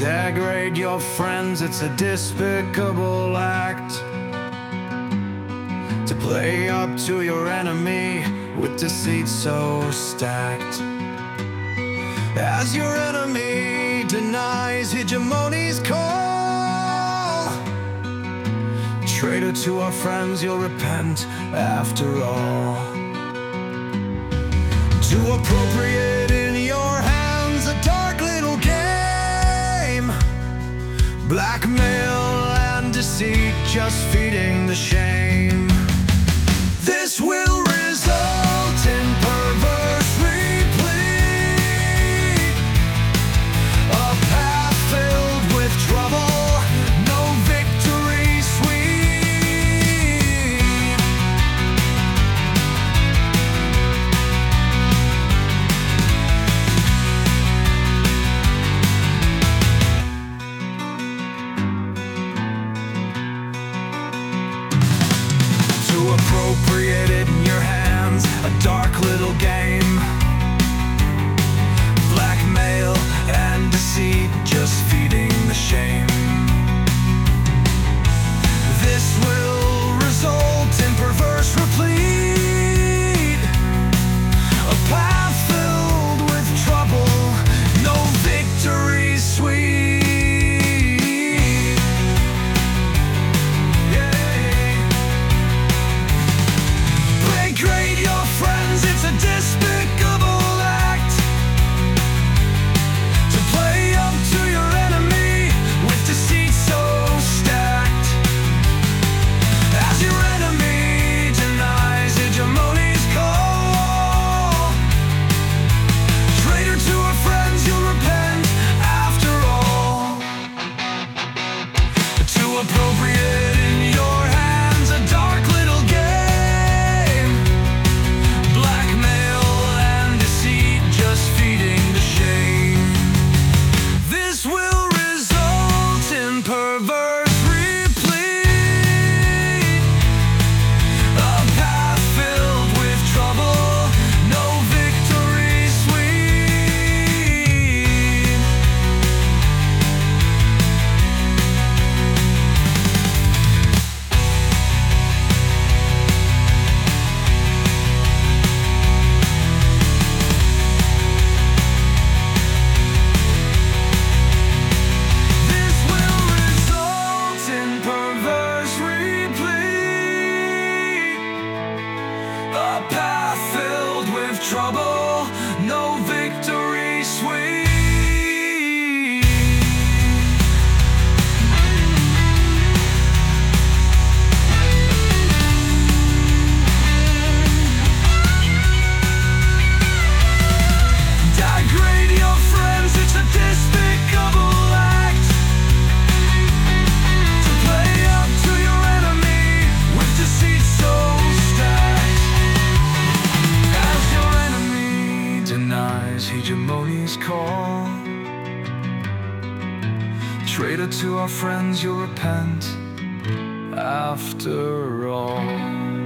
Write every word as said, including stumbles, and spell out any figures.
Degrade your friends, it's a despicable act. To play up to your enemy with deceit so stacked. As your enemy denies hegemony's call, traitor to our friends, you'll repent after all. To appropriate in your hands a dark little game, blackmail and deceit, just feeding the shame. This will result in perverse replete, a path filled with trouble, no victory sweet. To appropriate it in your hands, a dark little game, blackmail and deceit, just feeding the shame. This will result in perverse replete, a path filled with trouble, no victory sweet. Degrade your friends, it's a despicable act. To play up to your enemy with deceit so stacked. As your enemy denies hegemony's call, traitor to our friends, you'll repent after all. To appropriate in your hands a dark little game, a path filled with trouble, no victory sweet. Degrade your friends, it's a despicable act. To play up to your enemy with deceit so stacked. Denies hegemony's call, traitor to our friends, you'll repent after all.